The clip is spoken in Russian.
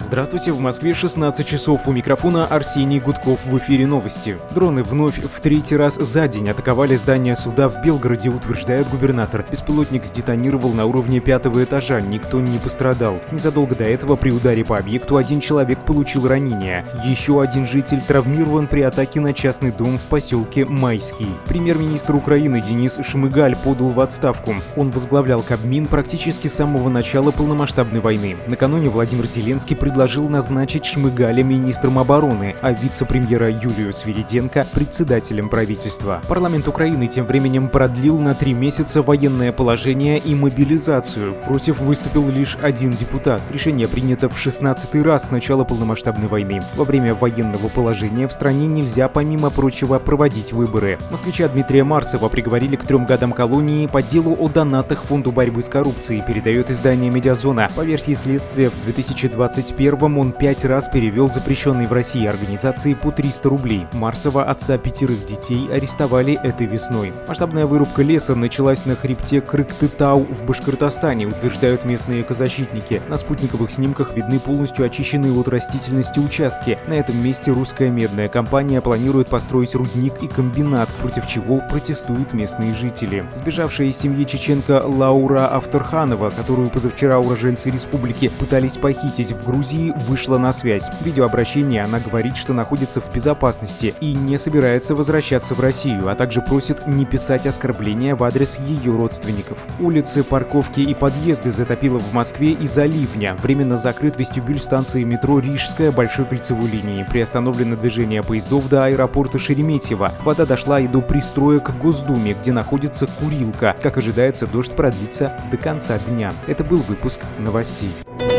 Здравствуйте, в Москве 16 часов, у микрофона Арсений Гудков, в эфире новости. Дроны вновь в третий раз за день атаковали здание суда в Белгороде, утверждает губернатор. Беспилотник сдетонировал на уровне 5-го этажа, никто не пострадал. Незадолго до этого при ударе по объекту один человек получил ранение. Еще один житель травмирован при атаке на частный дом в поселке Майский. Премьер-министр Украины Денис Шмыгаль подал в отставку. Он возглавлял Кабмин практически с самого начала полномасштабной войны. Накануне Владимир Зеленский предложил назначить Шмыгаля министром обороны, а вице-премьера Юлию Свириденко председателем правительства. Парламент Украины тем временем продлил на 3 месяца военное положение и мобилизацию. Против выступил лишь один депутат. Решение принято в 16-й раз с начала полномасштабной войны. Во время военного положения в стране нельзя, помимо прочего, проводить выборы. Москвича Дмитрия Марсова приговорили к 3 годам колонии по делу о донатах Фонду борьбы с коррупцией, передает издание «Медиазона». По версии следствия, в 2021-м он 5 раз перевел запрещенные в России организации по 300 рублей. Марсова, отца 5 детей, арестовали этой весной. Масштабная вырубка леса началась на хребте Крык-Тытау в Башкортостане, утверждают местные экозащитники. На спутниковых снимках видны полностью очищенные от растительности участки. На этом месте русская медная компания планирует построить рудник и комбинат, против чего протестуют местные жители. Сбежавшая из семьи чеченка Лаура Авторханова, которую позавчера уроженцы республики пытались похитить в Грузии, вышла на связь. В видеообращении она говорит, что находится в безопасности и не собирается возвращаться в Россию, а также просит не писать оскорбления в адрес ее родственников. Улицы, парковки и подъезды затопило в Москве из-за ливня. Временно закрыт вестибюль станции метро Рижская большой кольцевой линии. Приостановлено движение поездов до аэропорта Шереметьево. Вода дошла и до пристроек к Госдуме, где находится курилка. Как ожидается, дождь продлится до конца дня. Это был выпуск новостей.